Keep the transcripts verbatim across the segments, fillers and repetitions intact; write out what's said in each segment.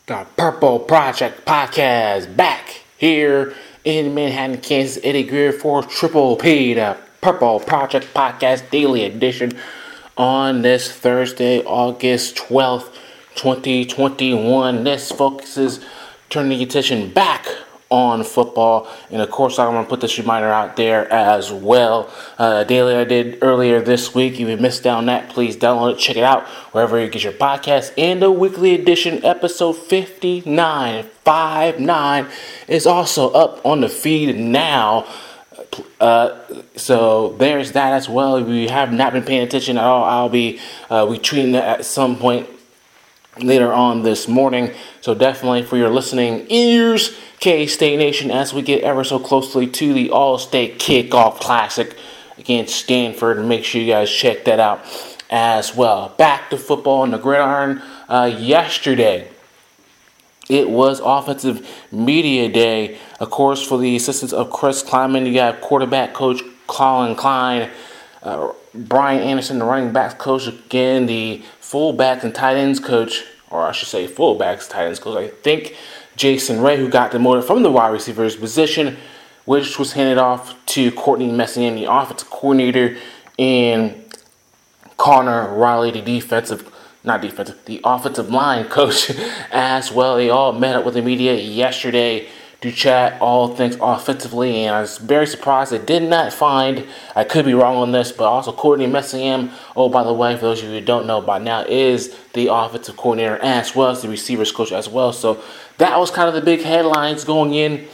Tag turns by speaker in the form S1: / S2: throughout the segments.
S1: The Purple Project Podcast back here in Manhattan, Kansas. Eddie Greer for Triple P, the Purple Project Podcast Daily Edition on this Thursday, August twelfth, twenty twenty-one. This focuses turning attention back on football, and of course I want to put this reminder out there as well. Uh, daily I did earlier this week. If you missed out on that, please download it, check it out wherever you get your podcast. And the weekly edition, episode fifty-nine, fifty-nine, is also up on the feed now. Uh, so there's that as well. If you have not been paying attention at all, I'll be uh, retweeting it at some point later on this morning. So definitely for your listening ears, K-State Nation, as we get ever so closely to the All-State Kickoff Classic against Stanford. Make sure you guys check that out as well. Back to football on the gridiron. Uh, yesterday, it was Offensive Media Day. Of course, for the assistance of Chris Klieman, you got quarterback coach Colin Klein, uh, Brian Anderson, the running backs coach, again, the fullbacks and tight ends coach, or I should say fullbacks, tight ends coach, I think Jason Ray, who got demoted from the wide receiver's position, which was handed off to Courtney Messian, the offensive coordinator, and Connor Riley, the defensive, not defensive, the offensive line coach as well. They all met up with the media yesterday to chat all things offensively, and I was very surprised I did not find, I could be wrong on this, but also Courtney Messian, oh, by the way, for those of you who don't know by now, is the offensive coordinator as well as the receivers coach as well. So that was kind of the big headlines going in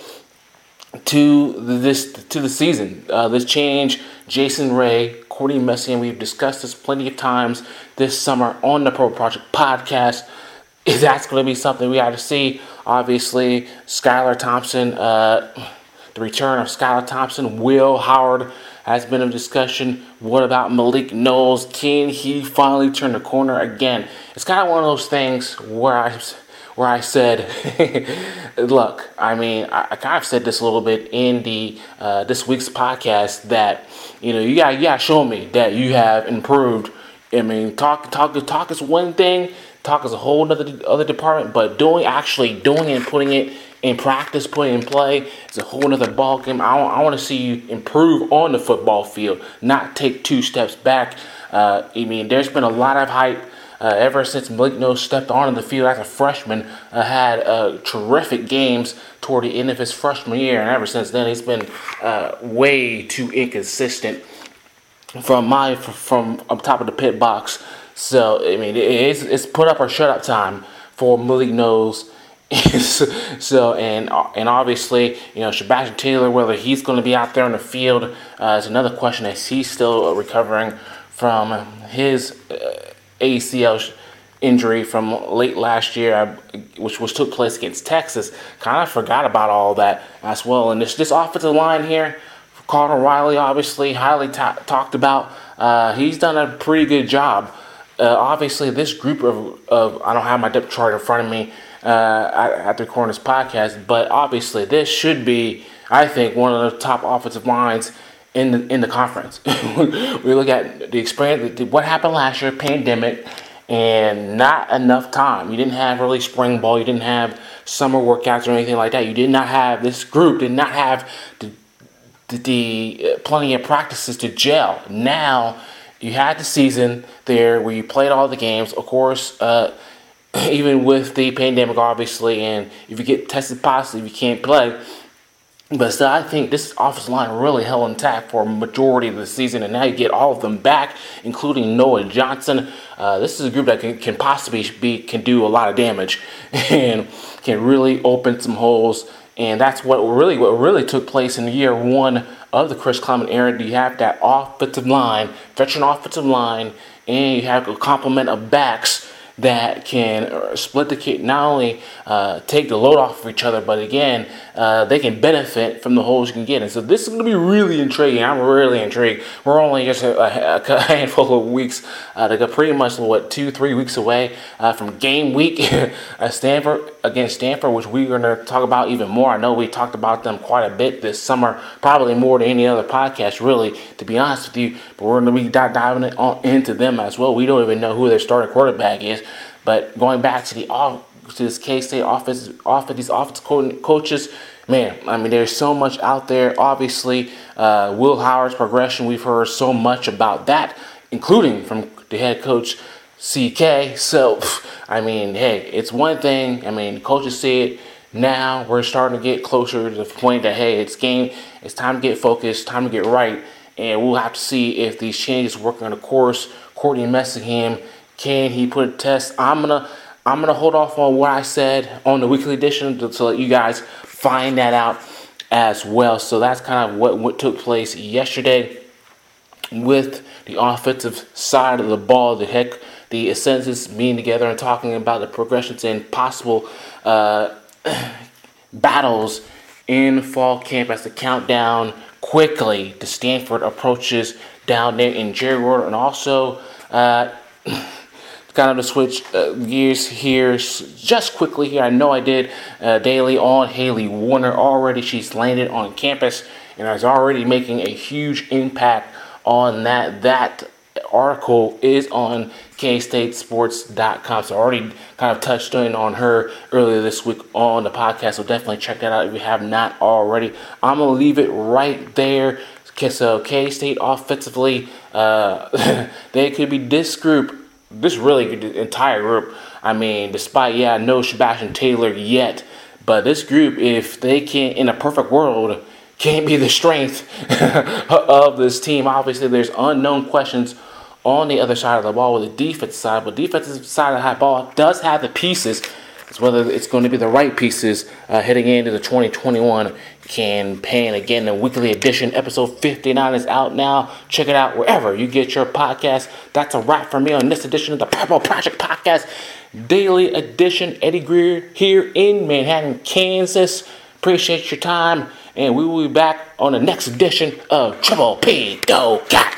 S1: to this to the season. Uh, this change, Jason Ray, Courtney Messian, we've discussed this plenty of times this summer on the Pro Project Podcast. That's going to be something we have to see. Obviously, Skylar Thompson, uh, the return of Skylar Thompson. Will Howard has been a discussion. What about Malik Knowles? Can he finally turn the corner again? It's kind of one of those things where I, where I said, look, I mean, I, I kind of said this a little bit in the uh, this week's podcast that, you know, you got you got to show me that you have improved. I mean, talk talk talk is one thing. Talk is a whole other other department, but doing actually doing it and putting it in practice, putting it in play, is a whole other ball game. I, I want to see you improve on the football field, not take two steps back. Uh, I mean, there's been a lot of hype uh, ever since Malik Knowles stepped onto the field as a freshman. Uh, had uh, terrific games toward the end of his freshman year, and ever since then, he's been uh, way too inconsistent from my from up top of the pit box. So, I mean, it's, it's put up or shut up time for Malik Knowles. so, and and obviously, you know, Sebastian Taylor, whether he's going to be out there on the field uh, is another question, as he's still recovering from his uh, A C L injury from late last year, which was took place against Texas. Kind of forgot about all that as well. And this, this offensive line here, Connor Riley, obviously, highly ta- talked about. Uh, he's done a pretty good job. Uh, obviously, this group of, of, I don't have my depth chart in front of me uh, at the Corners podcast, but obviously this should be, I think, one of the top offensive lines in the in the conference. We look at the experience, what happened last year, pandemic, and not enough time. You didn't have really spring ball, you didn't have summer workouts or anything like that. You did not have, this group did not have the, the, the uh, plenty of practices to gel. Now, you had the season there where you played all the games, of course, uh, even with the pandemic, obviously, and if you get tested positive, you can't play. But still, I think this offensive line really held intact for a majority of the season, and now you get all of them back, including Noah Johnson. Uh, this is a group that can, can possibly be can do a lot of damage and can really open some holes. And that's what really what really took place in year one of the Chris Klieman era. You have that offensive line, veteran offensive line, and you have a complement of backs that can split the kick, not only uh, take the load off of each other, but again, uh, they can benefit from the holes you can get. And so this is going to be really intriguing. I'm really intrigued. We're only just a, a handful of weeks uh, to go, pretty much, what, two, three weeks away uh, from game week at Stanford against Stanford, which we're going to talk about even more. I know we talked about them quite a bit this summer, probably more than any other podcast, really, to be honest with you. But we're going to be diving into them as well. We don't even know who their starting quarterback is. But going back to the all to this K-State office, office these offense co- coaches. Man, I mean, there's so much out there. Obviously, uh, Will Howard's progression, we've heard so much about that, including from the head coach, C K. So, I mean, hey, it's one thing. I mean, coaches see it. Now we're starting to get closer to the point that, hey, it's game. It's time to get focused, time to get right. And we'll have to see if these changes work on the course. Courtney Messingham, can he put a test? I'm gonna, I'm gonna hold off on what I said on the weekly edition to, to let you guys find that out as well. So that's kind of what, what took place yesterday with the offensive side of the ball. The heck, the assistants being together and talking about the progressions and possible uh, battles in fall camp as the countdown quickly to Stanford approaches down there in Jerry World. And also, uh, kind of to switch uh, gears here just quickly here. I know I did uh, daily on Haley Warner already. She's landed on campus and is already making a huge impact on that. That article is on K State Sports dot com. So I already kind of touched in on her earlier this week on the podcast. So definitely check that out if you have not already. I'm going to leave it right there. So K-State offensively, uh, they could be this group. This really the entire group. I mean, despite, yeah, no Sebastian Taylor yet, but this group, if they can, in a perfect world, can be the strength of this team. Obviously, there's unknown questions on the other side of the ball with the defensive side, but defensive side of the ball does have the pieces. It's whether it's going to be the right pieces uh, heading into the twenty twenty-one campaign. Again, the weekly edition, episode fifty-nine, is out now. Check it out wherever you get your podcast. That's a wrap for me on this edition of the Purple Project Podcast Daily Edition. Eddie Greer here in Manhattan, Kansas. Appreciate your time, and we will be back on the next edition of Triple P Go Cats.